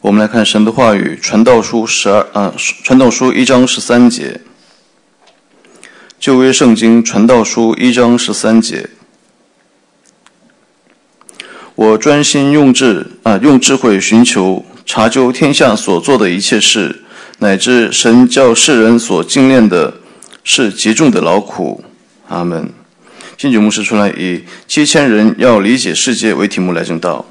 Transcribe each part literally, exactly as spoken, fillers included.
我们来看神的话语，传道书十二啊，传道书一章十三节，旧约圣经传道书一章十三节。我专心用智啊，用智慧寻求查究天下所做的一切事，乃至神叫世人所精炼的是极重的劳苦。阿们。新主牧师出来以七千人要理解世界为题目来证道。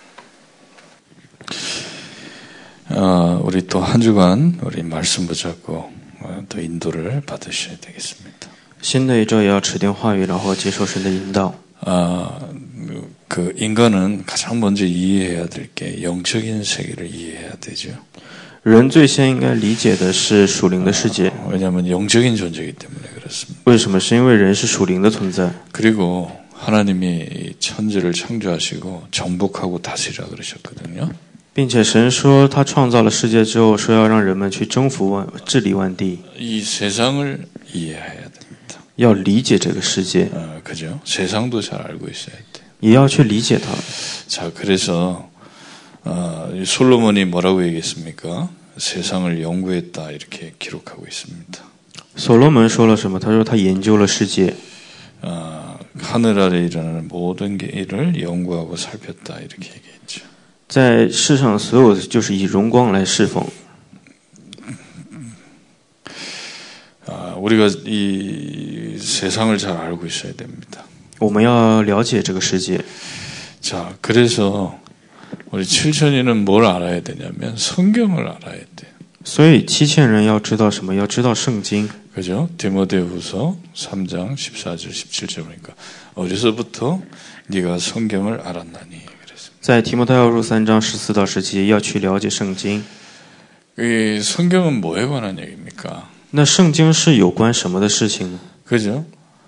어, 우리 또 한 주간 우리 말씀 붙잡고 또 인도를 받으셔야 되겠습니다. 新的一周也要持定话语，然后接受神的引导。 아, 그 인간은 가장 먼저 이해해야 될 게 영적인 세계를 이해해야 되죠. 人最先应该理解的是属灵的世界。 왜냐하면 영적인 존재이기 때문에 그렇습니다. 为什么？是因为人是属灵的存在。 그리고 하나님이 천지를 창조하시고 정복하고 다스리라 그러셨거든요. 并且神说他创造了世界之后，说要让人们去征服万治理万地。 이 세상을 이해해야 됩니다. 要理解这个世界， 어, 그죠? 세상도 잘 알고 있어야 돼. 也要去理解它。 자, 그래서 어, 솔로몬이 뭐라고 얘기했습니까? 세상을 연구했다 이렇게 기록하고 있습니다. 所罗门说了什么？他说他研究了世界， 어, 하늘 아래 일어나는 모든 게 일을 연구하고 살폈다 이렇게 얘기했죠. 在世上所有的就是以荣光来侍奉。 아, 우리가 이 세상을 잘 알고 있어야 됩니다. 我们要了解这个世界。 자, 그래서 우리 칠천이는 뭘 알아야 되냐면 성경을 알아야 돼. 所以七千人要知道什么？要知道圣经。 그죠? 디모데후서 삼 장 십사 절 십칠 절 보니까 어디서부터 네가 성경을 알았나니. 在提摩太后书三章十四到十七节要去了解圣经。 이 성경은 뭐에 관한 얘기입니까? 那圣经是有关什么的事情呢？ 그죠?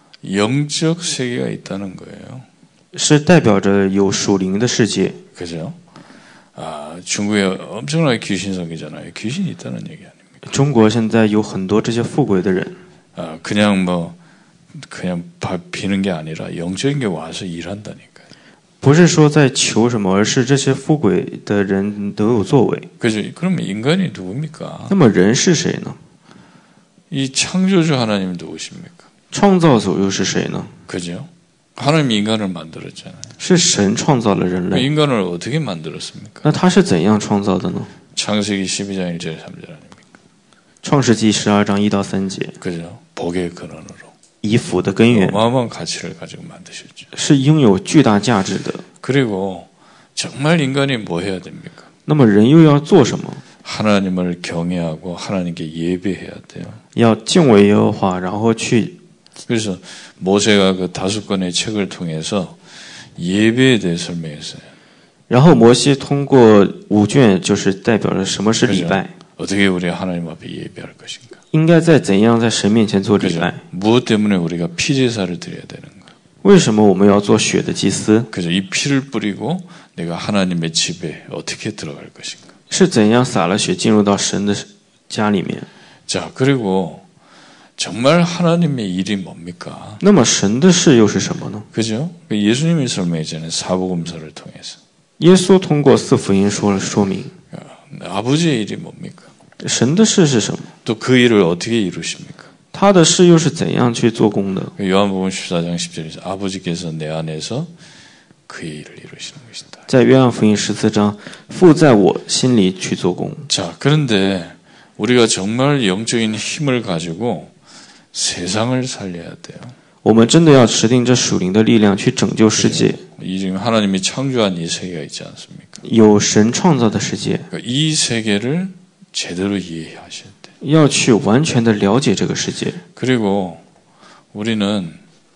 영적 세계가 있다는 거예요. 是代表着有属灵的世界。 그죠? 아, 중국에 엄청나게 귀신석이잖아요. 귀신이 있다는 얘기 아닙니까? 中国现在有很多这些富贵的人， 아, 그냥 뭐 그냥 비는 게 아니라 영적인 게 와서 일한다니까요. 不是说在求什么，而是这些富贵的人都有作为。 그죠? 그러면 인간이 누굽니까? 那么人是谁呢？ 이 창조주 하나님 누구십니까? 创造主又是谁呢？ 그죠? 하나님이 인간을 만들었잖아요. 是神创造了人类。 인간을 어떻게 만들었습니까? 那他是怎样创造的呢？ 창세기 십이 장 일 절 삼 절 아닙니까? 创世纪十二章一到三节， 그죠? 복의 근원으로 以福的根源， 어마어마한 가치를 가지고 만드셨죠. 是拥有巨大价值的。 그리고 정말 인간이 뭐 해야 됩니까? 那么人又要做什么？ 하나님을 경외하고 하나님께 예배해야 돼요. 要敬畏耶和华，然后去。 그래서 모세가 그 다섯 권의 책을 통해서 예배에 대해 설명했어요. 然后摩西通过五卷，就是代表着什么是礼拜， 어떻게 우리 하나님 앞에 예배할 것인가? 应该在怎样在神面前做礼拜？ 무엇 때문에 우리가 피제사를 드려야 되는가? 为什么我们要做血的祭司？ 그래서 이 피를 뿌리고 내가 하나님의 집에 어떻게 들어갈 것인가? 是怎样洒了血进入到神的家里面？ 자, 그리고 정말 하나님의 일이 뭡니까? 那么神的事又是什么呢？ 그죠? 예수님이 설명했잖아요. 사복음서를 통해서. 耶稣通过四福音说了说明， 아버지의 일이 뭡니까? 神的事是什么？ 또 그 일을 어떻게 이루십니까? 他的事又是怎样去做工的？ 요한복음 십사 장 십 절에서 아버지께서 내 안에서 그의 일을 이루시는 것이다. 在约翰福音十四章，父在我心里去做工。 자, 그런데 우리가 정말 영적인 힘을 가지고 세상을 살려야 돼요. 我们真的要持定这属灵的力量去拯救世界。 이 지금 하나님이 창조한 이 세계가 있지 않습니까? 有神创造的世界， 이 세계를 제대로 이해하셔야 돼요. 要去完全的了解这个世界。 그리고 우리는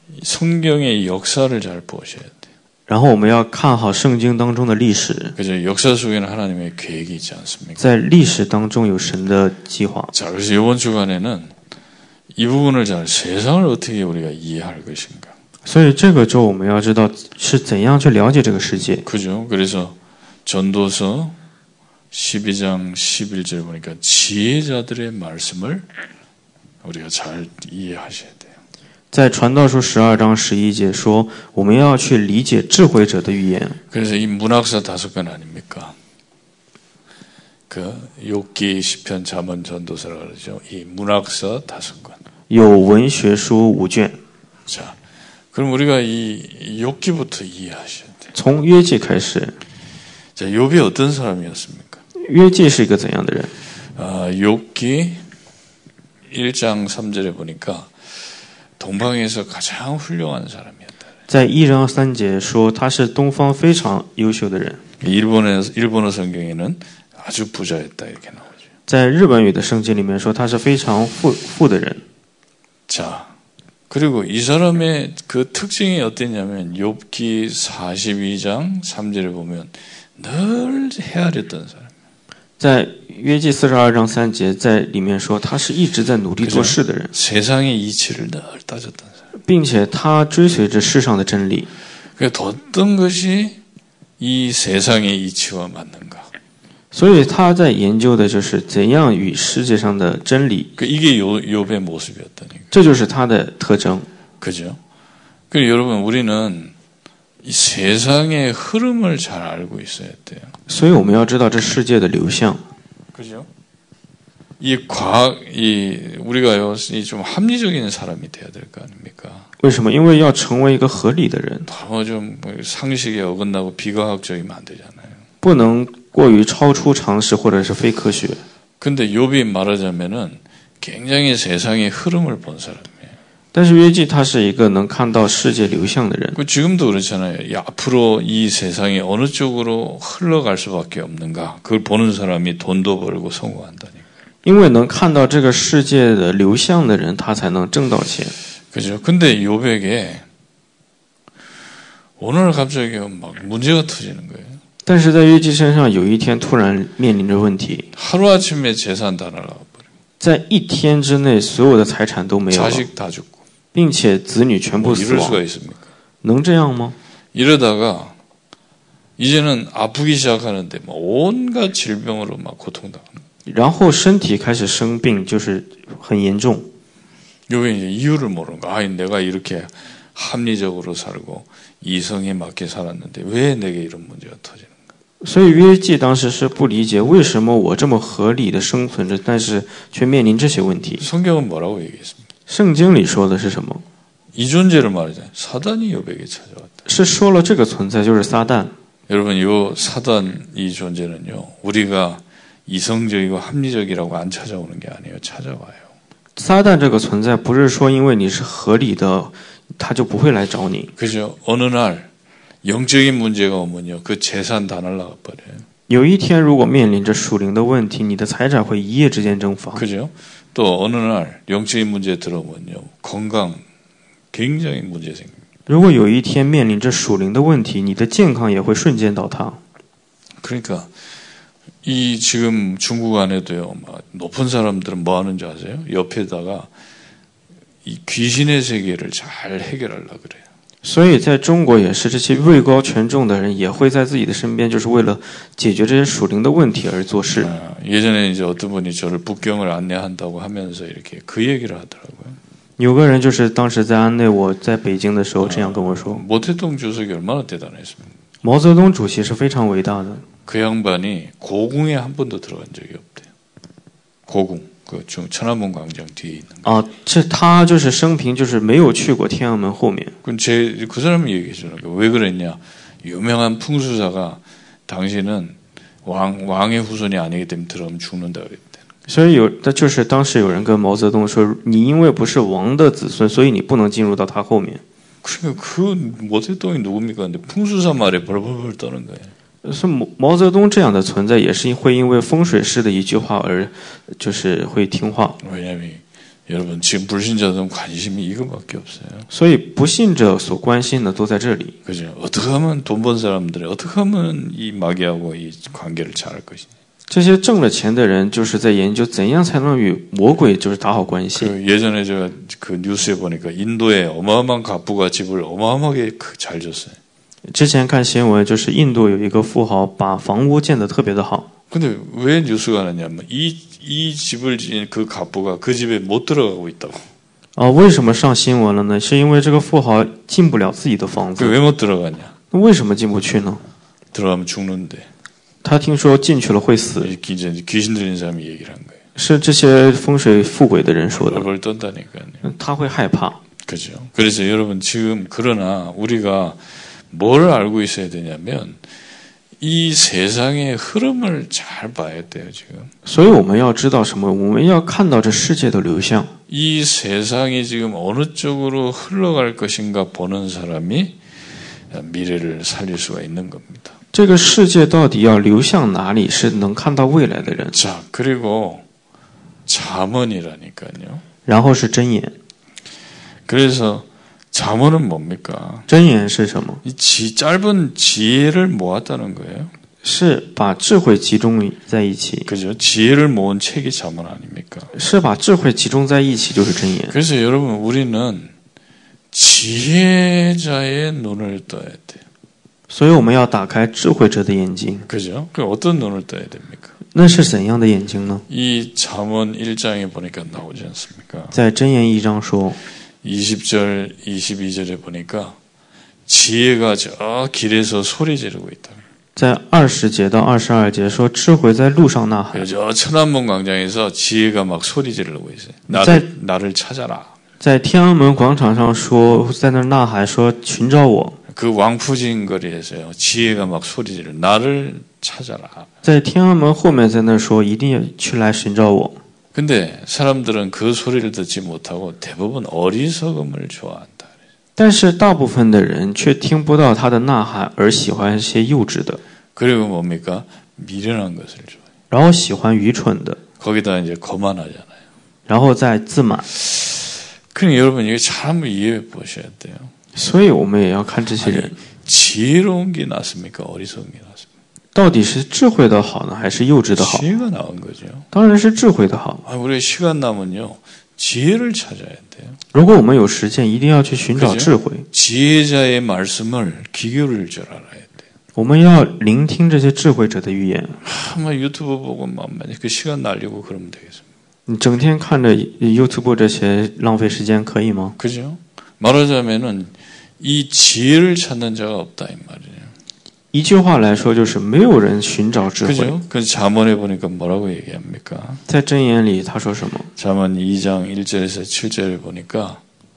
성경의 역사를 잘 보셔야 돼요. 然后我们要看好圣经当中的历史， 그죠? 역사 속에는 하나님의 계획이 있지 않습니까? 在历史当中有神的计划。 자, 그래서 이번 주간에는 이 부분을 잘 세상을 어떻게 우리가 이해할 것인가? 所以这个周我们要知道是怎样去了解这个世界。 그죠? 그래서 전도서 십이 장 십일 절 보니까 지혜자들의 말씀을 우리가 잘 이해하셔야 돼요. 在传道书十二章十一节说，我们要去理解智慧者的语言。 그래서 이 문학사 다섯 권 아닙니까? 그 욥기, 시편, 잠언, 전도서라 그러죠. 이 문학서 다섯 권. 有文学书五卷。 자, 그럼 우리가 이 욥기부터 이해하셔야 돼요. 从约记开始， 자, 욥이 어떤 사람이었습니까? 约记是一个怎样的人？ 아, 욥기 일 장 삼 절에 보니까 동방에서 가장 훌륭한 사람이었다. 在一章三节说他是东方非常优秀的人。 일본의 일본어 성경에는 아주 부자였다 이렇게 나오죠. 在日本语的圣经里面说他是非常富富的人。 자, 그리고 이 사람의 그 특징이 어땠냐면 욥기 사십이 장 삼 절에 보면 늘 헤아렸던 사람. 在约记四十二章三节在里面说他是一直在努力做事的人， 세상의 이치를 늘 따졌던 사람. 并且他追随着世上的真理。 그러니까 어떤 것이 이 세상의 이치와 맞는가? 所以他在研究的就是怎样与世界上的真理， 그 이게 요, 욥의 모습이었다니까. 这就是他的特征。 그죠? 그리고 여러분 우리는 이 세상의 흐름을 잘 알고 있어야 돼요. 所以我们要知道这世界的流向。 그죠? 이 과학, 이 우리가요, 이 좀 합리적인 사람이 돼야 될 거 아닙니까? 为什么？因为要成为一个合理的人， 너무 좀 상식에 어긋나고 비과학적이면 안 되잖아요. 不能过于超出常识或者是非科学。 근데 욥이 말하자면은 굉장히 세상의 흐름을 본 사람이에요. 但是约记他是一个能看到世界流向的人。 그 지금도 그렇잖아요. 이 앞으로 이 세상이 어느 쪽으로 흘러갈 수밖에 없는가? 그걸 보는 사람이 돈도 벌고 성공한다니까. 因为能看到这个世界的流向的人，他才能挣到钱。 그죠? 근데 욥에게 오늘 갑자기 막 문제가 터지는 거예요. 但是在约记身上，有一天突然面临着问题， 하루아침에 재산 다 날아가버려. 在一天之内，所有的财产都没有了， 자식 다 죽고. 并且子女全部 뭐 死 이럴 수가 亡， 있습니까? 能这样吗？ 이러다가 이제는 아프기 시작하는데 막 온갖 질병으로 막 고통당하는. 然后身体开始生病，就是很严重。 요게 이제 이유를 모르는 거야. 아, 내가 이렇게 합리적으로 살고 이성에 맞게 살았는데 왜 내게 이런 문제가 터지는 거야? 所以约记当时是不理解为什么我这么合理的生存着，但是却面临这些问题。 성경은 뭐라고 얘기했습니까? 圣经里说的是什么？ 이 존재를 말하잖아요. 사단이 욥에게 찾아왔다. 是说了这个存在就是撒旦。 여러분, 이 사단 이 존재는요. 우리가 이성적이고 합리적이라고 안 찾아오는 게 아니에요. 찾아와요. 撒旦这个存在不是说因为你是合理的，他就不会来找你。 그죠? 어느 날 영적인 문제가 오면요. 그 재산 다 날아가 버려요. 有一天如果面临着属灵的问题，你的财产会一夜之间蒸发。 그죠? 또 어느 날 영적인 문제 들어오면요. 건강 굉장히 문제 생깁니다. 如果有一天面临着属灵的问题，你的健康也会瞬间倒塌。 그러니까 이 지금 중국 안에도요. 막 높은 사람들은 뭐 하는지 아세요? 옆에다가 이 귀신의 세계를 잘 해결하려고 그래요. 所以在中国也是，这些位高权重的人也会在自己的身边，就是为了解决这些属灵的问题而做事。 아, 예전에 이제 어떤 분이 저를 북경을 안내한다고 하면서 이렇게 그 얘기를 하더라고요. 有个人就是当时在安内我在北京的时候这样跟我说， 모태동 주석이 얼마나 대단했습니까? 毛泽东主席是非常伟大的。 그 양반이 고궁에 한 번도 들어간 적이 없대요. 고궁, 그 중 천안문 광장 뒤에 있는 거. 啊，这他就是生平就是没有去过天安门后面。 그 제 그 사람이 얘기해 주는 거예요. 왜 그랬냐? 유명한 풍수사가 당신은 왕 왕의 후손이 아니기 때문에 들어가면 죽는다 그랬대. 所以有，那就是当时有人跟毛泽东说，你因为不是王的子孙，所以你不能进入到他后面。 그러니까 그 모태동이 누굽니까? 근데 풍수사 말에 벌벌벌 떠는 거예요. 是毛毛泽东这样的存在，也是会因为风水师的一句话而就是会听话。 왜냐면 여러분 지금 불신자들은 관심이 이거밖에 없어요. 所以不信者所关心的都在这里。 그죠? 어떻게 하면 돈 번 사람들이 어떻게 하면 이 마귀하고 이 관계를 잘할 것이냐. 这些挣了钱的人就是在研究怎样才能与魔鬼就是打好关系。 그 예전에 제가 그 뉴스에 보니까 인도에 어마어마한 갑부가 집을 어마어마하게 잘 줬어요. 之前看新闻，就是印度有一个富豪把房屋建得特别的好。 근데 왜 뉴스가 나냐면 이, 이 집을 지은 그 갑부가 그 집에 못 들어가고 있다고. 啊，为什么上新闻了呢？是因为这个富豪进不了自己的房子。 왜 못 들어가냐? 那为什么进不去呢？ 들어가면 죽는데. 他听说进去了会死， 이제 귀신 들린 사람이 얘기를 한 거예요. 是这些风水富贵的人说的， 벌벌 떤다니까요. 他会害怕。 그죠? 그래서 여러분 지금 그러나 우리가 뭘 알고 있어야 되냐면 이 세상의 흐름을 잘 봐야 돼요, 지금. 所以我们要知道什么？我们要看到这世界的流向。 이 세상이 지금 어느 쪽으로 흘러갈 것인가 보는 사람이 미래를 살릴 수가 있는 겁니다. 这个世界到底要流向哪里，是能看到未来的人。 자, 그리고 잠언이라니까요. 然后是箴言， 그래서 잠언은 뭡니까? 箴言是什么？ 이 지, 짧은 지혜를 모았다는 거예요. 是把智慧集中在一起， 그죠? 지혜를 모은 책이 잠언 아닙니까? 是把智慧集中在一起就是箴言。 그래서 여러분 우리는 지혜자의 눈을 떠야 돼요. 所以我们要打开智慧者的眼睛。 그죠? 그 어떤 눈을 떠야 됩니까? 那是怎样的眼睛呢？ 이 잠언 일 장에 보니까 나오지 않습니까? 在箴言一章说， 이십 절, 이십이 절에 보니까 지혜가 저 길에서 소리 지르고 있다. 在二十节到二十二节说，智慧在路上呐喊。 그래서 저 천안문 광장에서 지혜가 막 소리 지르고 있어요. 나를, 나를 찾아라. 在天安门广场上说，在那儿呐喊说寻找我。 그 왕푸진 거리에서요. 지혜가 막 소리 지르 나를 찾아라. 在天安门后面在那儿说，一定要去来寻找我。 근데 사람들은 그 소리를 듣지 못하고 대부분 어리석음을 좋아한다. 但是大部分的人却听不到他的呐喊，而喜欢一些幼稚的， 그리고 뭡니까? 미련한 것을 좋아해요. 然后喜欢愚蠢的， 거기다 이제 거만하잖아요. 然后再自满。 그러니까 여러분 이거 잘 한번 이해해 보셔야 돼요. 所以我们也要看这些人 지혜로운 게 낫습니까? 어리석은 게 낫습니까? 到底是智慧的好呢，还是幼稚的好？ 지혜가 나은 거죠. 当然是智慧的好。 아, 우리 시간 남으면요. 지혜를 찾아야 돼요. 如果我们有时间，一定要去寻找智慧。 지혜자의 말씀을 귀 기울일 줄 알아야 돼요. 我们要聆听这些智慧者的预言。 한번 유튜브 보고 막 그 시간 날리고 그러면 되겠습니다. 你整天看着 YouTube 这些浪费时间可以吗？ 그죠? 말하자면은 이 지혜를 찾는 자가 없다 이 말이에요. 一句话来说，就是没有人寻找智慧。 그죠? 그 잠언에 보니까 뭐라고 얘기합니까? 在箴言里他说什么？ 잠언 이 장 일 절에서 칠 절에 보니까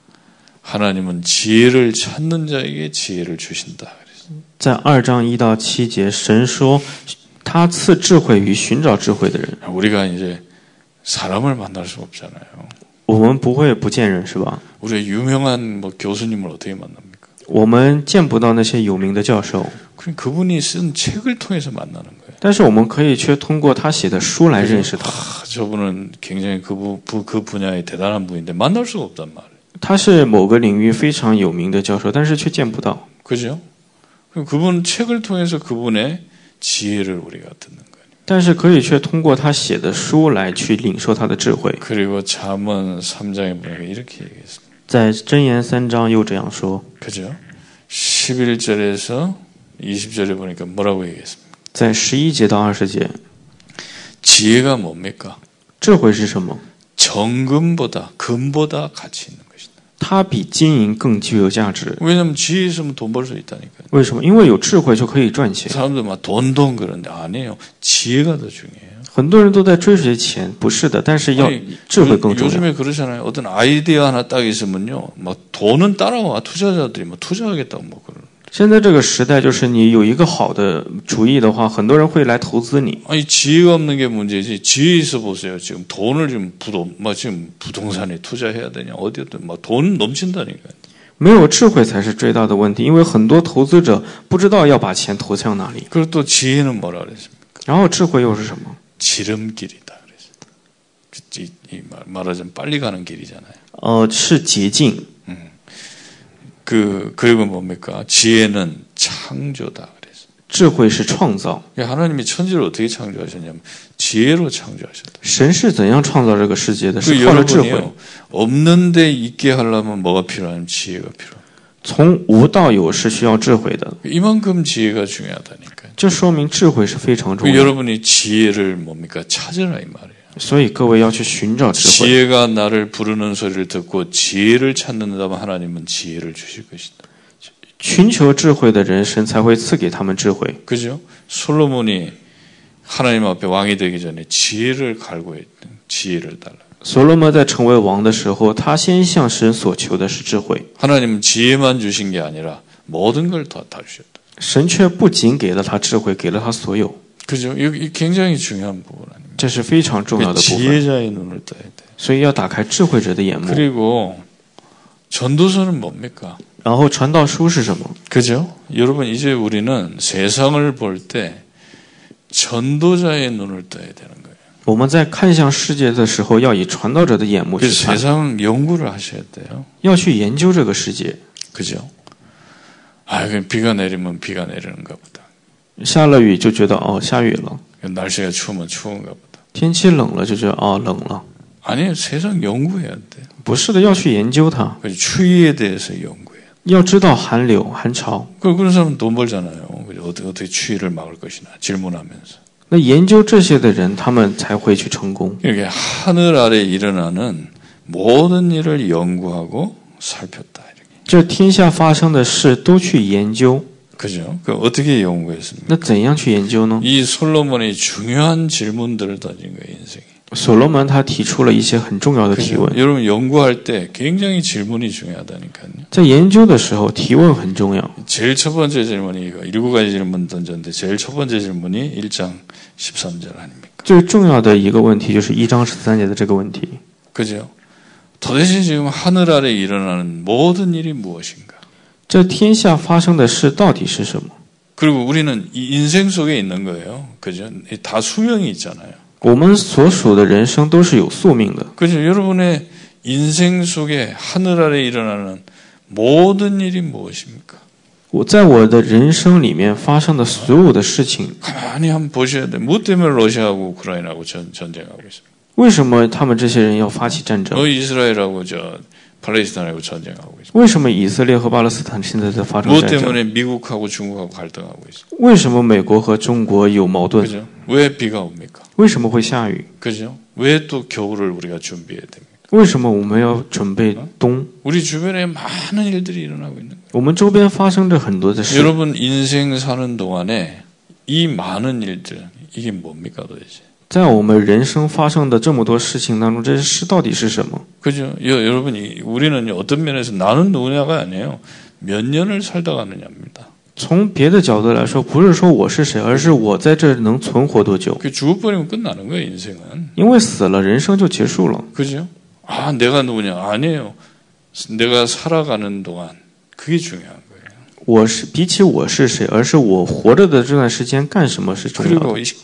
하나님은 지혜를 찾는 자에게 지혜를 주신다. 在二章一到七节，神说他赐智慧于寻找智慧的人。 우리가 이제 사람을 만날 수 없잖아요. 我们不会不见人，是吧？ 우리가 유명한 뭐 교수님을 어떻게 만납니까? 我们见不到那些有名的教授， 그럼 그분이 쓴 책을 통해서 만나는 거예요. 但是我们可以却通过他写的书来认识他。 아, 저분은 굉장히 그, 부, 그 분야에 대단한 분인데 만날 수가 없단 말이에요. 他是某个领域非常有名的教授，但是却见不到。 그죠? 그럼 그분 책을 통해서 그분의 지혜를 우리가 듣는 거예요. 但是可以却通过他写的书来去领受他的智慧。 그리고 잠언 삼 장에 보니까 이렇게 얘기했습니다. 在箴言三章又这样说， 그죠? 십일 절에서 이십 절에 보니까 뭐라고 얘기했습니까? 在十一节到二十节， 지혜가 뭡니까? 智慧是什么？ 정금보다 금보다 가치 있는 것이다. 它比金银更具有价值。 왜냐하면 지혜 있으면 돈 벌 수 있다니까요. 为什么？因为有智慧就可以赚钱。 사람들 막 돈 돈 그러는데 아니에요. 지혜가 더 중요해요. 很多人都在追随钱，不是的，但是要 아니, 智慧更重要。 요즘에 그러잖아요. 어떤 아이디어 하나 딱 있으면요, 막 돈은 따라와 투자자들이 뭐 투자하겠다고 뭐 그런. 现在这个时代，就是你有一个好的主意的话，很多人会来投资你。 아니 지혜가 없는 게 문제지. 지혜 있어 보세요. 지금 돈을 지금 부동, 막 지금 부동산에 투자해야 되냐 어디든 막 돈 넘친다니까요. 没有智慧才是最大的问题，因为很多投资者不知道要把钱投向哪里。 그리고 또 지혜는 뭐라 그랬습니까? 然后智慧又是什么？ 지름길이다 그랬어요. 그, 이, 이 말, 말하자면 빨리 가는 길이잖아요. 呃，是捷径。 그 그리고 뭡니까? 지혜는 창조다 그랬어요. 智慧是创造。 하나님이 천지를 어떻게 창조하셨냐면 지혜로 창조하셨다. 神是怎样创造这个世界的？ 그 是靠着智慧。 여러분이요, 없는데 있게 하려면 뭐가 필요하냐면 지혜가 필요해요. 从无到有是需要智慧的， 이만큼 지혜가 중요하다니까요. 这说明智慧是非常重 그 要的。 여러분이 지혜를 뭡니까? 찾으라 이 말이에요. 所以各位要去寻找智慧。 지혜가 나를 부르는 소리를 듣고 지혜를 찾는다면 하나님은 지혜를 주실 것이다. 寻求智慧的人，神才会赐给他们智慧。 그죠? 솔로몬이 하나님 앞에 왕이 되기 전에 지혜를 갈구했던 지혜를 달라. 所罗门在成为王的时候，他先向神所求的是智慧。 하나님은 지혜만 주신 게 아니라 모든 걸 다 주셨다. 神却不仅给了他智慧，给了他所有。 그죠? 이 굉장히 중요한 부분 아닙니까? 这是非常重要的部分。 지혜자의 눈을 떠야 돼. 所以要打开智慧者的眼目。 그리고 전도서는 뭡니까? 然后传道书是什么？ 그죠? 여러분 이제 우리는 세상을 볼 때 전도자의 눈을 떠야 되는 거예요. 我们在看向世界的时候，要以传道者的眼目去 그래서 看， 세상 연구를 하셔야 돼요. 要去研究这个世界。 그죠? 아, 그냥 비가 내리면 비가 내리는가 보다. 下了雨就觉得哦下雨了， 날씨가 추우면 추운가 보다. 天气冷了就觉得哦冷了。 아니에요. 세상 연구해야 돼. 不是的，要去研究它， 그죠? 추위에 대해서 연구해야 돼. 要知道寒流、寒潮。 그 그런 사람은 돈 벌잖아요. 그죠? 어떻게, 어떻게 추위를 막을 것이나 질문하면서. 那研究这些的人，他们才会去成功。 이렇게 하늘 아래 일어나는 모든 일을 연구하고 살폈다. 이렇게. 这天下发生的事都去研究， 그죠? 그 어떻게 연구했습니까? 那怎样去研究呢？ 이 솔로몬이 중요한 질문들을 던진 거예요, 인생에. 所罗门他提出了一些很重要的提 그죠? 问， 여러분 연구할 때 굉장히 질문이 중요하다니까요. 在研究的时候提问很重要。 제일 첫 번째 질문이 이거 일곱 가지 질문 던졌는데 제일 첫 번째 질문이 일 장 십삼 절 아닙니까? 最重要的一个问题就是一章十三节的这个问题。 그죠? 도대체 지금 하늘 아래 일어나는 모든 일이 무엇인가? 这天下发生的事到底是什么？ 그리고 우리는 이 인생 속에 있는 거예요. 그죠? 다 수명이 있잖아요. 我们所属的人生都是有宿命的。 그죠? 여러분의 인생 속에 하늘 아래 일어나는 모든 일이 무엇입니까? 我在我的人生里面发生的所有的事情， 가만히 한번 보셔야 돼요. 뭐 때문에 러시아하고 우크라이나하고 전, 전쟁하고 있습니까? 为什么他们这些人要发起战争？ 뭐 이스라엘하고 저 팔레스타인하고 전쟁하고 있습니까? 为什么以色列和巴勒斯坦现在在发生 뭐 战争？ 때문에 미국하고 중국하고 갈등하고 있습니까? 为什么美国和中国有矛盾？ 그죠? 왜 비가 옵니까? 为什么会下雨？ 그죠? 왜 또 겨울을 우리가 준비해야 됩니까? 为什么我们要准备冬？ 우리 주변에 많은 일들이 일어나고 있는 거예요. 我们周边发生着很多的事。 여러분 인생 사는 동안에 이 많은 일들 이게 뭡니까 도대체? 在我们人生发生的这么多事情当中，这些事到底是什么？ 그죠? 여, 여러분이 우리는 어떤 면에서 나는 누구냐가 아니에요. 몇 년을 살다 가느냐입니다. 从别的角度来说，不是说我是谁，而是我在这能存活多久。 그 죽어버리면 끝나는 거예요 인생은. 因为死了，人生就结束了。 그죠? 아 내가 누구냐? 아니에요. 내가 살아가는 동안 그게 중요한 거예요. 我是比起我是谁，而是我活着的这段时间干什么是重要 그리고 的。 이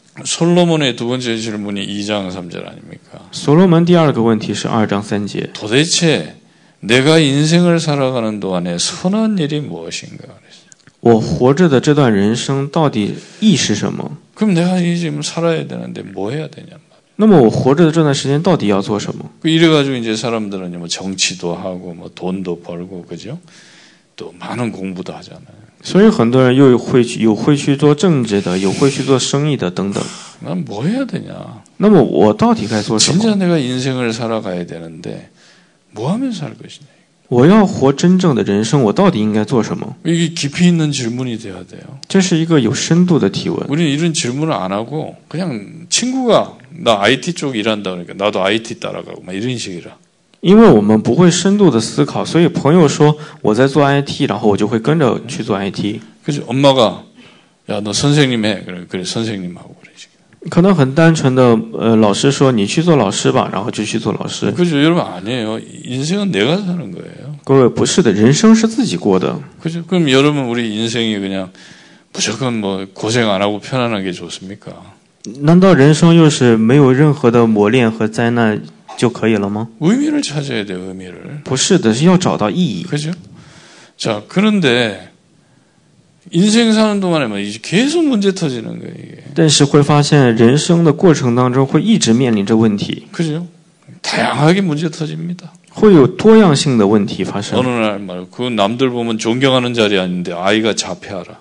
솔로몬의 두 번째 질문이 이 장 삼 절 아닙니까? 所罗门第二个问题是二章三节， 도대체 내가 인생을 살아가는 동안에 선한 일이 무엇인가? 그랬어요. 我活着的这段人生到底意是什么？ 그럼 내가 이 지금 살아야 되는데 뭐 해야 되냐? 那么我活着的这段时间到底要做什么？ 이래가지고 이제 사람들은 뭐 정치도 하고 뭐 돈도 벌고 그죠? 또 많은 공부도 하잖아요. 所以很多人又会去有会去做政治的，有会去做生意的等等。 난 뭐 해야 되냐? 那么我到底该做什 진짜 么？ 내가 인생을 살아가야 되는데 뭐 하면 살 것이냐? 我要活真正的人生，我到底应该做什么？ 이게 깊이 있는 질문이 돼야 돼요. 这是一个有深度的提问。 우리는 이런 질문을 안 하고 그냥 친구가 나 아이티 쪽 일한다 그러니까 나도 아이티 따라가고 막 이런 식이라. 因为我们不会深度的思考，所以朋友说我在做 I T， 然后我就会跟着去做 I T。 그죠? 엄마가 야 너 선생님 해 그래 그래 선생님하고 그래. 可能很单纯的，呃，老师说你去做老师吧，然后就去做老师。 그죠? 여러분 아니에요. 인생은 내가 사는 거예요. 各位不是的，人生是自己过的。 그죠? 그럼 여러분 우리 인생이 그냥 무조건 뭐 고생 안 하고 편안한 게 좋습니까? 难道人生又是没有任何的磨练和灾难就可以了吗？ 의미를 찾아야 돼요. 의미를. 不是的，是要找到意义。 그죠? 자 그런데 인생 사는 동안에 뭐 이제 계속 문제 터지는 거예요. 이게. 但是会发现人生的过程当中会一直面临着问题， 그죠? 다양하게 문제 터집니다. 会有多样性的问题发 어느 生。 날 말이야. 그 남들 보면 존경하는 자리 아닌데 아이가 자폐하라.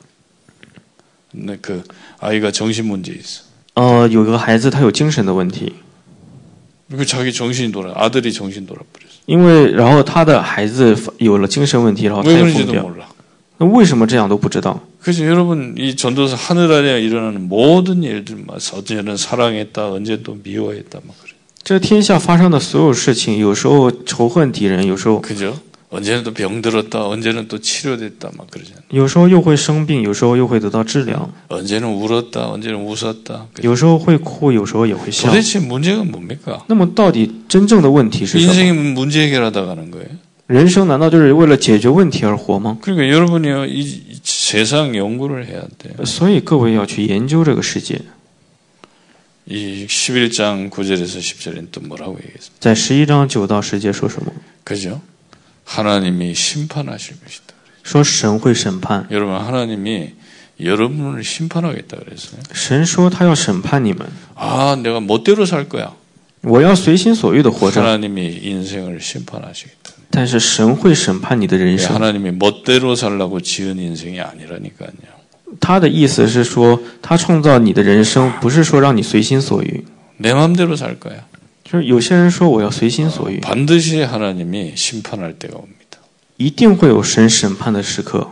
근데 그 아이가 정신 문제 있어. 呃，有个孩子他有精神的问题， 그 자기 정신이 돌아. 아들이 정신 돌아버렸어. 因为然后他的孩子有了精神问题，然后他 왜 也疯 그런지도 掉。 몰라. 那为什么这样都不知道？ 그죠? 여러분, 이 전도서 하늘 아래 일어나는 모든 일들, 막 언제는 사랑했다, 언제 또 미워했다, 막 그래. 这天下发生的所有事情，有时候仇恨敌人，有时候 그죠? 언제는 또 병들었다, 언제는 또 치료됐다, 막 그러잖아요. 有时候又会生病，有时候又会得到治疗， 언제는 울었다, 언제는 웃었다. 그죠? 有时候会哭，有时候也会笑。 도대체 문제가 뭡니까? 那么到底真正的问题是什么？ 인생이 문제 해결하다 가는 거예요. 人生难道就是为了解决问题而活吗？ 그러니까 여러분이요, 이, 이 세상 연구를 해야 돼요. 所以各位要去研究这个世界。 이 십일 장 구 절에서 십 절에는 또 뭐라고 얘기했습니까? 在十一章九到十节说什么？ 그죠? 하나님이 심판하실 것이다. 说神会审判。 여러분, 하나님이 여러분을 심판하겠다 그랬어요. 神说他要审判你们， 아, 내가 멋대로 살 거야. 我要随心所欲的活着， 하나님이 인생을 심판하시겠다. 但是神会审判你的人生。 하나님이 멋대로 살라고 지은 인생이 아니라니까요. 他的意思是说，他创造你的人生，不是说让你随心所欲。 내 마음대로 살 거야. 就是有些人说我要随心所欲， 반드시 하나님이 심판할 때가 옵니다. 一定会有神审判的时刻。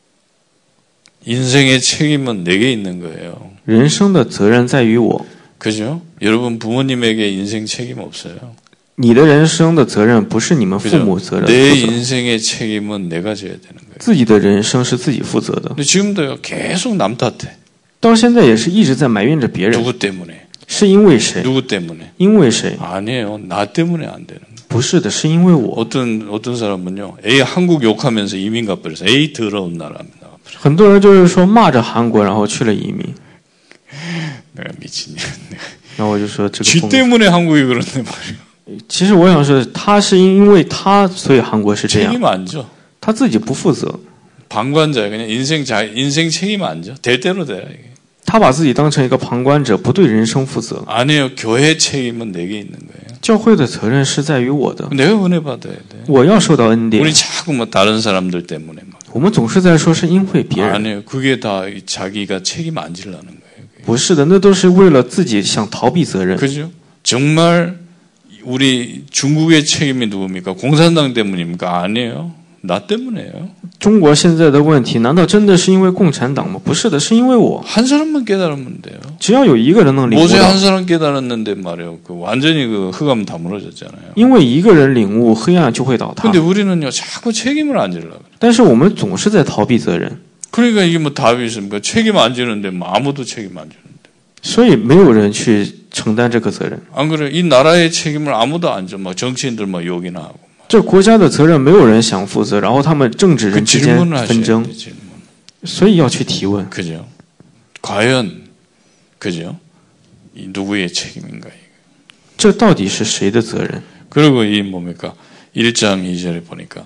인생의 책임은 내게 있는 거예요. 人生的责任在于我， 그죠? 여러분 부모님에게 인생 책임 없어요. 你的人生的责任不是你们父 그죠? 母责任， 내 负责 인생의 책임은 내가 져야 되는 거예요. 自己的人生是自己负责的。 근데 지금도요, 계속 남 탓해. 到现在也是一直在埋怨着别人， 누구 때문에? 是因为谁？ 누구 때문에? 因为谁？ 아니에요. 나 때문에 안 되는 거예요. 不是的，是因为我。 어떤 어떤 사람은요, 에이 한국 욕하면서 이민 가버려서 에이 더러운 나라입니다. 很多人就是说骂着韩国，然后去了移民。 내가 미친년. 然后我就说这个 쥐 疯子。 때문에 한국이 그런데 말이에요. 其实我想说，他是因为他，所以韩国是这样， 책임 안 져. 他自己不负责， 방관자야. 그냥 인생 자 인생 책임 안 져. 될 대로 돼요. 이게. 他把自己当成一个旁观者，不对人生负责。 아니에요. 교회 책임은 내게 있는 거예요. 教会的责任是在于我的， 내가 은혜 받아야 돼. 我要受到恩典 우리 。 자꾸 뭐 다른 사람들 때문에 막. 我们总是在说是因为别人， 아니에요. 그게 다 자기가 책임 안 지려는 거예요. 不是的，那都是为了自己想逃避责任。 그죠? 정말 우리 중국의 책임이 누굽니까? 공산당 때문입니까? 아니에요. 나 때문에요. 中国现在的问题，难道真的是因为共产党吗？不是的，是因为我。 한 사람만 깨달으면 돼요. 只要有一个人能领悟 모세 到， 한 사람 깨달았는데 말이에요. 그 완전히 그 흑암 다 무너졌잖아요. 因为一个人领悟，黑暗就会倒塌 근데 。 우리는요, 자꾸 책임을 안 지려고. 但是我们总是在逃避责任， 그러니까 이게 뭐 답이 있습니까? 책임 안 지는데 뭐 아무도 책임 안 지는데. 所以没有人去承担这个责任。 안 그래? 이 나라의 책임을 아무도 안 져. 막 정치인들 막 욕이나 하고. 这国家的责任没有人想负责，然后他们政治 그 人之间 질문을 纷 하셔야 争， 돼, 질문. 所以要去提问： 그죠? 과연, 그죠? 이 누구의 책임인가? 这到底是谁的责任？ 그리고 이 뭡니까? 일 장 이 절에 보니까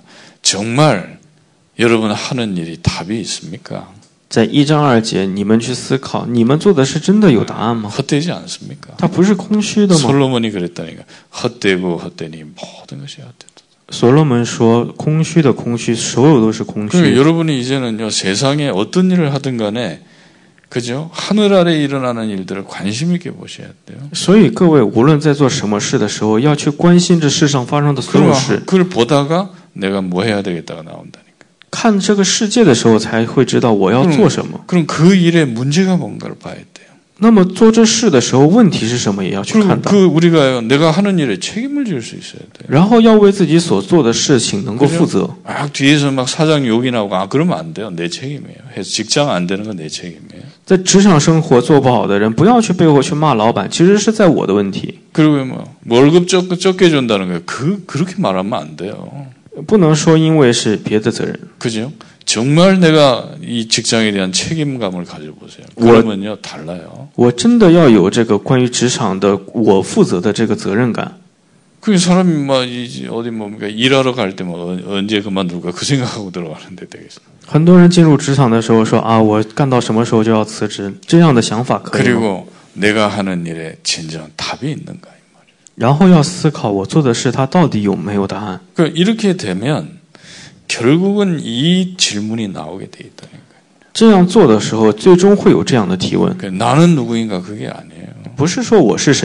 정말 여러분 하는 일이 답이 있습니까? 在一章二节，你们去思考，你们做的是真的有答案吗？ 헛되지 않습니까? 它不是空虚的吗？ 솔로몬이 그랬다니까. 헛되고 헛되니 모든 것이 헛되다. 所罗门说：“空虚的空虚，所有都是空 그러니까 虚。 여러분이 이제는요 세상에 어떤 일을 하든 간에 그죠? 하늘 아래 일어나는 일들을 관심 있게 보셔야 돼요. 所以各位，无论在做什么事的时候，要去关心这世上发生的所有 그럼 事。 그걸 보다가 내가 뭐 해야 되겠다가 나온다니까. 看这个世界的时候，才会知道我要做什么。 그럼 그 일의 문제가 뭔가를 봐야 돼요. 那么做这事的时候，问题是什么也要去 그리고 看到， 그 우리가 내가 하는 일에 책임을 질 수 있어야 돼요. 然后要为自己所做的事情能够负责。 막 뒤에서 막 사장 욕이 나오고 아 그러면 안 돼요. 내 책임이에요. 해서 직장 안 되는 건 내 책임이에요. 在职场生活做不好的人，不要去背后去骂老板，其实是在我的问题。 그리고 뭐 월급 적, 적게 준다는 거예요. 그 그렇게 말하면 안 돼요. 不能说因为是别的责任。 그죠? 정말 내가 이 직장에 대한 책임감을 가져보세요. 그러면요 달라요. 我真的要有这个关于职场的我负责的这个责任感。 그 사람이 막 이 어디 뭡니까 일하러 갈 때 뭐 언제 그만둘까 그 생각하고 들어가는데 되겠어. 很多人进入职场的时候说啊，我干到什么时候就要辞职，这样的想法可以吗？ 그리고 내가 하는 일에 진정 답이 있는가 이 말이에요. 然后要思考我做的事，它到底有没有答案？ 그 이렇게 되면 결국은 이 질문이 나오게 돼 있다니까요. 这样做的时候，最终会有这样的提问， 그 나는 누구인가 그게 아니에요. 不是说我是谁，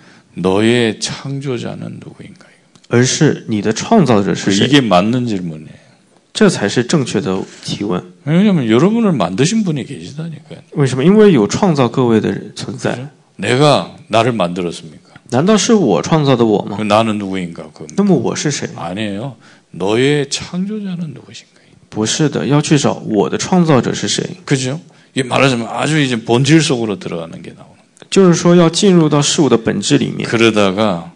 너의 창조자는 누구인가. 而是你的创造者 그 是谁。 이게 맞는 질문이에요. 这才是正确的提问。 왜냐하면 여러분을 만드신 분이 계시다니까요. 为什么？因为有创造各位的人存在。 내가 나를 만들었습니까? 难道是我创造的我吗？ 나는 누구인가? 그럼 那么我是谁？ 아니에요. 너의 창조자는 누구신가? 不是的，要去找我的创造者是谁。 그죠? 이게 말하자면 아주 이제 본질 속으로 들어가는 게 나오는. 就是说要进入到事物的本质里面。 그러다가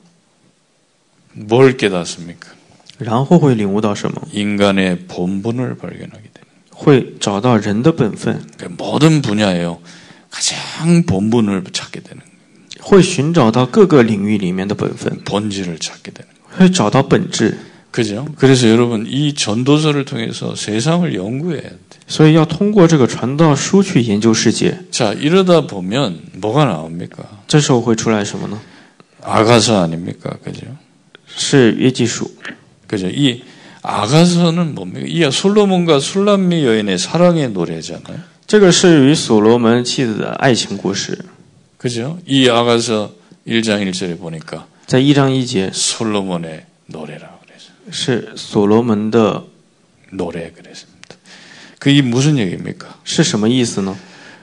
뭘 깨닫습니까? 然后会领悟到什么？ 인간의 본분을 발견하게 됩니다. 会找到人的本分， 모든 분야에요. 가장 본분을 찾게 되는 거예요. 会寻找到各个领域里面的本分， 본질을 찾게 되는 거예요. 会找到本质。 그죠? 그래서 여러분 이 전도서를 통해서 세상을 연구해야 돼. 所以要通过这个传道书去研究世界。 자, 이러다 보면 뭐가 나옵니까? 这时候会出来什么呢？ 아가서 아닙니까? 그죠? 是约记书。 그죠? 이 아가서는 뭡니까? 이 솔로몬과 술람미 여인의 사랑의 노래잖아요. 这个是与所罗门妻子的爱情故事。 그죠? 이 아가서 일 장 일 절에 보니까 在一章一节 솔로몬의 노래라고 그래서 是所罗门的 노래 그랬습니다. 그게 무슨 얘기입니까? 是什么意思呢？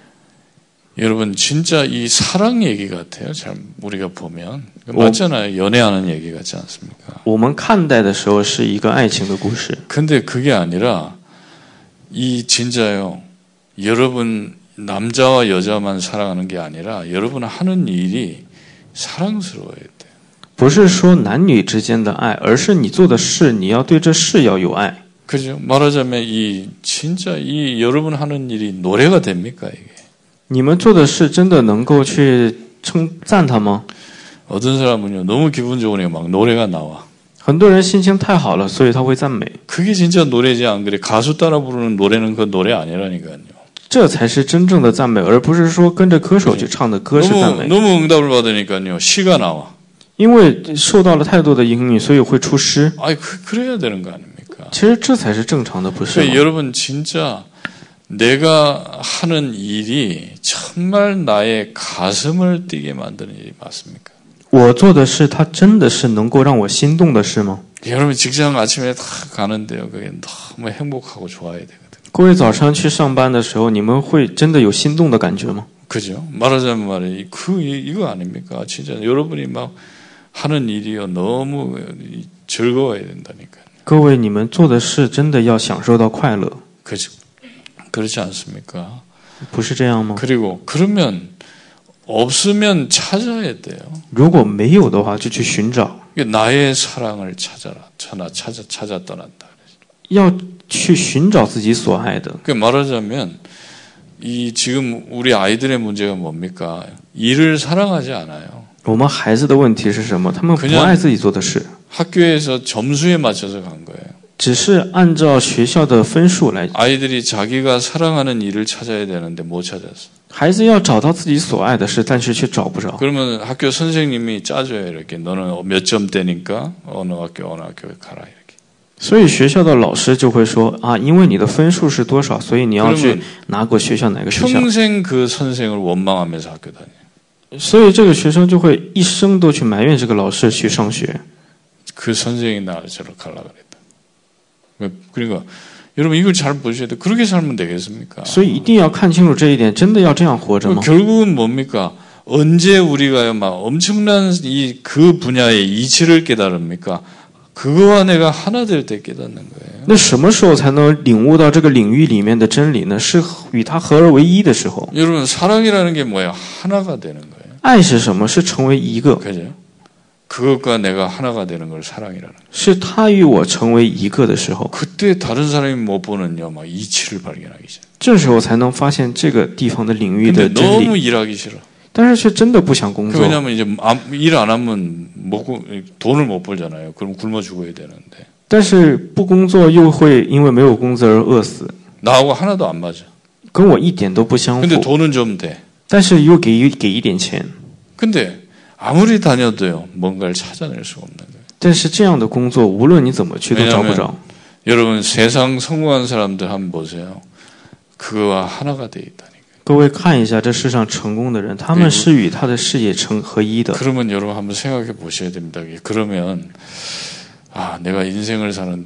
여러분 진짜 이 사랑 얘기 같아요. 잘 우리가 보면 맞잖아요. 연애하는 얘기 같지 않습니까? 我们看待的时候是一个爱情的故事， 근데 그게 아니라 이 진짜요. 여러분 남자와 여자만 사랑하는 게 아니라 여러분 하는 일이 사랑스러워야 돼요. 不是说男女之间的爱，而是你做的事，你要对这事要有爱。 그죠? 말하자면 이 진짜 이 여러분 하는 일이 노래가 됩니까 이게? 你们做的事真的能够去称赞他吗？ 어떤 사람은요 너무 기분 좋으니까 막 노래가 나와. 很多人心情太好了，所以他会赞美， 그게 진짜 노래지 안 그래? 가수 따라 부르는 노래는 그 노래 아니라니까요. 这才是真正的赞美，而不是说跟着歌手去唱的歌是赞 너무 美。 너무 응답을 받으니까요 시가 나와. 因为受到了太多的应允，所以会出诗。 아이 그, 그래야 되는 거 아닙니까? 其实这才是正常的，不是吗？ 그러니까 여러분 진짜 내가 하는 일이 정말 나의 가슴을 뛰게 만드는 일이 맞습니까? 我做的事，它真的是能够让我心动的事吗？ 여러분 직장 아침에 다 가는데요. 그게 너무 행복하고 좋아야 되거든요. 各位早上去上班的时候，你们会真的有心动的感觉吗？ 그죠? 말하자면 말이에요. 그 이거 아닙니까? 진짜 여러분이 막 하는 일이요 너무 즐거워야 된다니까요. 各位，你们做的事真的要享受到快乐， 그죠? 그렇지 않습니까? 不是这样吗？ 그리고 그러면 없으면 찾아야 돼요. 如果没有的话，就去寻找， 나의 사랑을 찾아라. 찾아 찾아 찾아 떠난다. 要去寻找自己所爱的。 그 말하자면 이 지금 우리 아이들의 문제가 뭡니까? 일을 사랑하지 않아요. 我们孩子的问题是什么？他们不爱自己做的事， 학교에서 점수에 맞춰서 간 거예요. 只是按照学校的分数来。 아이들이 자기가 사랑하는 일을 찾아야 되는데 못 찾았어. 孩子要找到自己所爱的事，但是却找不着。 그러면 학교 선생님이 짜줘요. 이렇게 너는 몇 점대니까 어느 학교 어느 학교에 가라 이렇게. 所以学校的老师就会说啊，因为你的分数是多少，所以你要去哪个学校哪个学校。 평생 그 선생을 원망하면서 학교 다녀. 所以这个学生就会一生都去埋怨这个老师去上学。 그 선생이 나를 저러 가라 그랬다. 그러니까 여러분 이걸 잘 보셔야 돼. 그렇게 살면 되겠습니까? 所以一定要看清楚这一点，真的要这样活着吗？ 결국은 뭡니까? 언제 우리가 막 엄청난 이 그 분야의 이치를 깨달습니까? 그거와 내가 하나 될 때 깨닫는 거예요. 那什么时候才能领悟到这个领域里面的真理呢？是与它合而为一的时候。 여러분 사랑이라는 게 뭐야? 하나가 되는 거예요. 爱是什么？是成为一个， 그죠? 그것과 내가 하나가 되는 걸 사랑이라는 거예요. 是他与我成为一个的时候， 그때 다른 사람이 못 보는요, 막 이치를 발견하기 시작. 这时候才能发现这个地方的领域 근데 的真 너무 理。 일하기 싫어. 但是却真的不想工 그 作， 왜냐하면 이제 일 안 하면 먹고 돈을 못 벌잖아요. 그럼 굶어 죽어야 되는데 但是不工作又会因为没有工资而饿死， 나하고 하나도 안 맞아. 跟我一点都不相 근데 符。 돈은 좀 돼. 但是又给一给一点钱， 근데 아무리 다녀도요, 뭔가를 찾아낼 수가 없는 거예요. 但是这样的工作无论你怎么去都找不着。 여러분 세상 성공한 사람들 한번 보세요. 그거와 하나가 돼 있다니까. 各位看一下这世上成功的人，他们是与他的事业成合一的。 그러면 여러분 한번 생각해 보셔야 됩니다. 그러면 아, 내가 인생을 사는데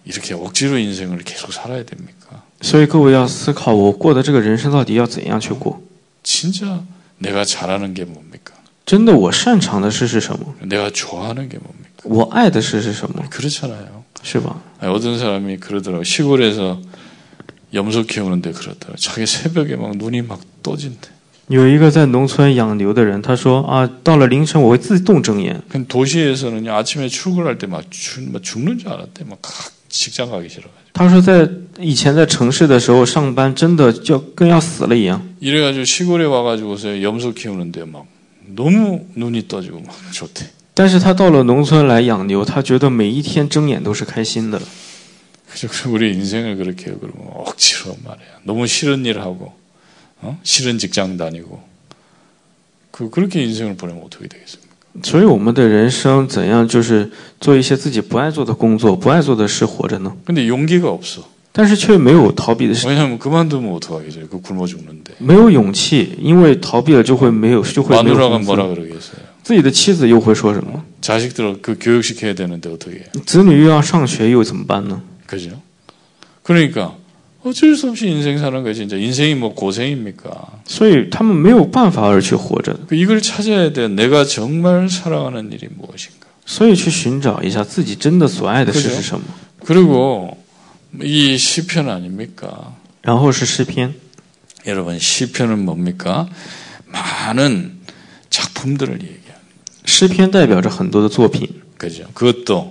이렇게 억지로 인생을 계속 살아야 됩니까? 所以各位要思考，我过的这个人生到底要怎样去过？ 진짜 내가 잘하는 게 뭡니까? 真的我擅长的事是什么？ 내가 좋아하는 게 뭡니까? 我爱的事是什么？ 그렇잖아요. 是吧？ 아니, 어떤 사람이 그러더라고. 시골에서 염소 키우는데 그러더라고. 자기 새벽에 막 눈이 막 떠진대. 有一个在农村养牛的人，他说啊，到了凌晨我会自动睁眼。 근데 도시에서는 아침에 출근할 때 막 죽는 줄 알았대. 막 직장 가기 싫어가지고. 他说在以前在城市的时候上班，真的就跟要死了一样。 이래가지고 시골에 와가지고서 염소 키우는데 막 너무 눈이 떠지고 막 좋대. 但是他到了农村来养牛，他觉得每一天睁眼都是开心的。 그래서 우리 인생을 그렇게 해요. 그러면 억지로 말이야. 너무 싫은 일 하고, 어? 싫은 직장 다니고, 그 그렇게 인생을 보내면 어떻게 되겠습니까? 所以我们的人生怎样就是做一些自己不爱做的工作、不爱做的事活着呢？ 근데 용기가 없어. 但是却没有逃避的事， 왜냐하면 그만두면 어떡하겠어요? 그 굶어 죽는데. 没有勇气，因为逃避了就会没有，就会没有 마누라가 工作。 뭐라 그러겠어요? 自己的妻子又会说什么？ 자식들 그 교육시켜야 되는데 어떻게 해요? 子女又要上学，又怎么办呢？ 그죠? 그러니까 어쩔 수 없이 인생 사는 거지. 진짜 인생이 뭐 고생입니까? 所以他们没有办法而去活着， 이걸 찾아야 돼. 내가 정말 사랑하는 일이 무엇인가? 所以去寻找一下自己真的所爱的事是什么。 그리고 이 시편 아닙니까? 然后是诗篇， 여러분 시편은 뭡니까? 많은 작품들을 얘기합니다. 诗篇代表着很多的作品， 그죠? 그것도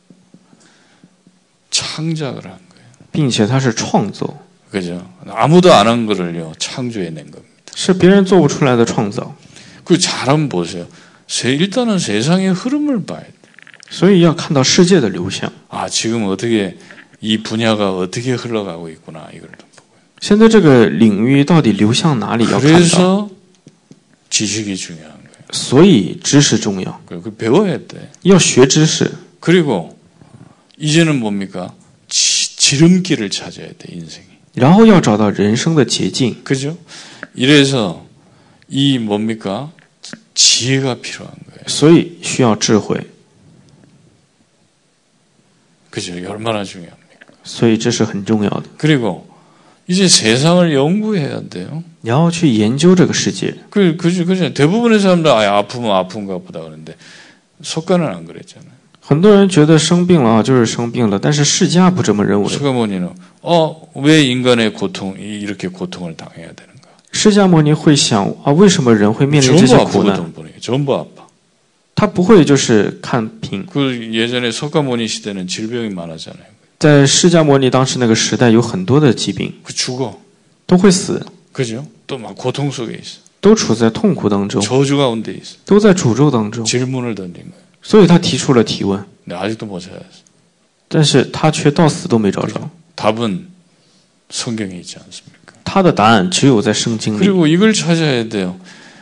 창작을 한 거예요. 并且它是创作， 그죠? 아무도 안 한 거를요 창조해낸 겁니다. 是别人做不出来的创造。 그 잘하면 보세요. 세- 일단은 세상의 흐름을 봐야 돼. 所以要看到世界的流向。 아 지금 어떻게 이 분야가 어떻게 흘러가고 있구나 이걸 좀 보고요. 现在这个领域到底流向哪里要看到， 그래서 지식이 중요한 거예요. 所以知识重要， 그 배워야 돼. 要学知识。 그리고 이제는 뭡니까? 지, 지름길을 찾아야 돼 인생이. 然后要找到人生的捷径， 그죠? 이래서 이 뭡니까? 지혜가 필요한 거예요. 所以需要智慧， 그죠? 얼마나 중요합니까? 所以这是很重要的。 그리고 이제 세상을 연구해야 돼요. 你要去研究这个世界。 그, 그죠? 그죠? 대부분의 사람들 아, 아프면 아픈가 보다 그러는데 석가는 안 그랬잖아요. 很多人觉得生病了啊，就是生病了，但是释迦不这么认为。 석가모니는 어, 왜 인간의 고통 이렇게 고통을 당해야 되는가? 释迦牟尼会想啊，为什么人会面临这 전부 些苦难？ 아프거든 보니까 전부 아파. 他不会就是看病。 그 예전에 석가모니 시대는 질병이 많았잖아요. 在释迦牟尼当时那个时代，有很多的疾病 그 죽어. 都会死， 그죠? 또 막 고통 속에 있어. 都处在痛苦当中， 저주 가운데 있어. 都在诅咒当中。 질문을 던진 거예요. 所以他提出了提问， 근데 아직도 못 찾았어. 但是他却到死都没找着。 답은 성경에 있지 않습니까? 他的答案只有在圣经里。 그리고 이걸 찾아야 돼요.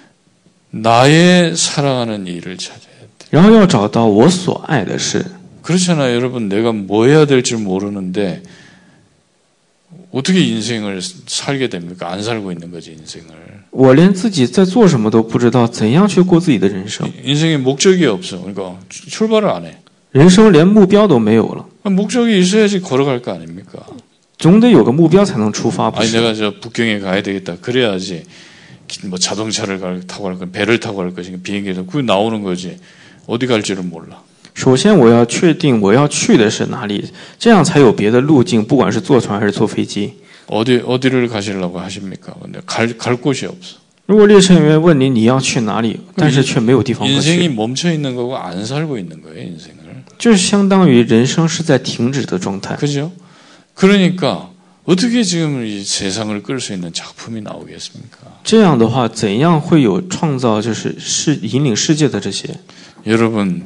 나의 사랑하는 일을 찾아야 돼. 然后要找到我所爱的事。 그렇잖아요, 여러분. 내가 뭐 해야 될지 모르는데 어떻게 인생을 살게 됩니까? 안 살고 있는 거지, 인생을. 我连自己在做什么都不知道，怎样去过自己的人生？ 인생에 목적이 없어. 그러니까 출발을 안 해. 人生连目标都没有了， 목적이 있어야지 걸어갈 거 아닙니까? 总得有个目标才能出发，不 아니 是？ 내가 저 북경에 가야 되겠다. 그래야지 뭐 자동차를 갈, 타고 갈 거, 배를 타고 갈 것인가, 비행기에서 그게 나오는 거지. 어디 갈지를 몰라. 首先我要确定我要去的是哪里，这样才有别的路径，不管是坐船还是坐飞机。 어디 어디를 가시려고 하십니까? 근데 갈 갈 곳이 없어. 如果列车员问你你要去哪里，但是却没有地方可 인생이 去， 멈춰 있는 거고 안 살고 있는 거예요, 인생을. 就是相当于人生是在停止的状态。 그죠? 그러니까 어떻게 지금 이 세상을 끌 수 있는 작품이 나오겠습니까? 这样的话，怎样会有创造就是世引领世界的这些？ 여러분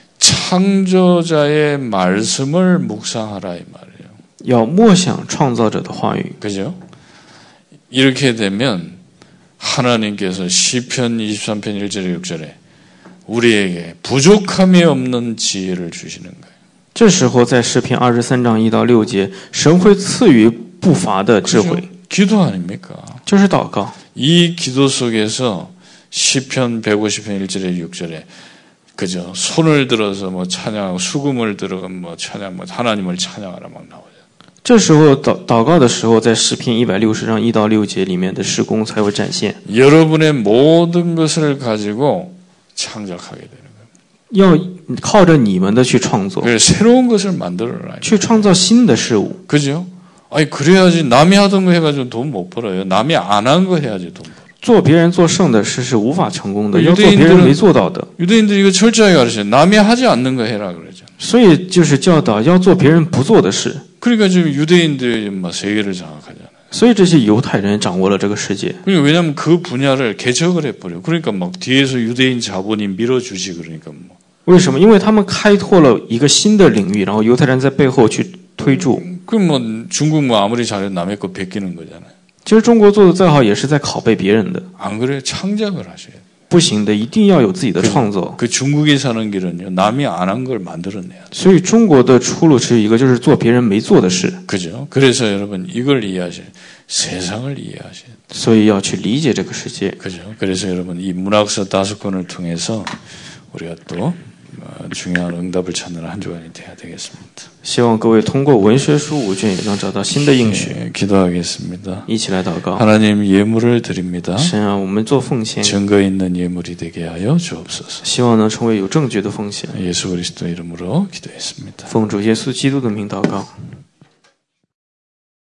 창조자의 말씀을 묵상하라 이 말이에요. 要默想创造者的话语。 그죠? 이렇게 되면 하나님께서 시편 이십삼 편 일 절에 육 절에 우리에게 부족함이 없는 지혜를 주시는 거예요. 这时候在诗篇二十三章一到六节，神会赐予不乏的智慧， 기도 아닙니까? 就是祷告。 이 기도 속에서 시편 백오십 편 일 절에 육 절에 그죠? 손을 들어서 뭐 찬양, 수금을 들어가 뭐 찬양, 뭐 하나님을 찬양하라 막 나오죠. 这时候祷祷告的时候，在诗篇一百六十章一到六节里面的诗功才会展现。 여러분의 모든 것을 가지고 창작하게 되는 거예요. 要靠着你们的去创作， 그래서 새로운 것을 만들어라. 去创造新的事物。 그죠? 아니 그래야지 남이 하던 거 해가지고 돈 못 벌어요. 남이 안 한 거 해야지 돈 벌어. 做别人做圣的事是无法成功的， 유대인들은 要做别人没做到的。 유대인들이 이거 철저하게 가르쳐요. 남이 하지 않는 거 해라 그러죠. 所以就是教导要做别人不做的事。 그러니까 지금 유대인들이 막 세계를 장악하잖아요. 所以这些犹太人掌握了这个世界。 왜냐하면 그 분야를 개척을 해버려. 그러니까 막 뒤에서 유대인 자본이 밀어주지 그러니까 뭐. 为什么？因为他们开拓了一个新的领域，然后犹太人在背后去推助。 그럼 뭐 중국 뭐 아무리 잘해도 남의 거 베끼는 거잖아요. 其实中国做的再好，也是在拷贝别人的。 안 그래? 창작을 하셔야 돼요. 不行的，一定要有自己的创作。 그 중국에 사는 길은요. 남이 안 한 걸 만들어내야 돼요. 所以中国的出路只有一个，就是做别人没做的事。 그죠? 그래서 여러분 이걸 이해하셔야 돼요. 세상을 이해하셔야 돼요. 所以要去理解这个世界。 그죠? 그래서 여러분 이 문학서 다섯 권을 통해서 우리가 또 중요한 응답을 찾는 한 주간이 돼야 되겠습니다. 希望各位通过文学书五卷也能找到新的应许。 예, 기도하겠습니다. 一起来祷告。 하나님 예물을 드립니다. 神啊，我们做奉献， 증거 있는 예물이 되게 하여 주옵소서. 希望能成为有证据的奉献。 예수 그리스도 이름으로 기도했습니다. 奉主耶稣基督的名祷告。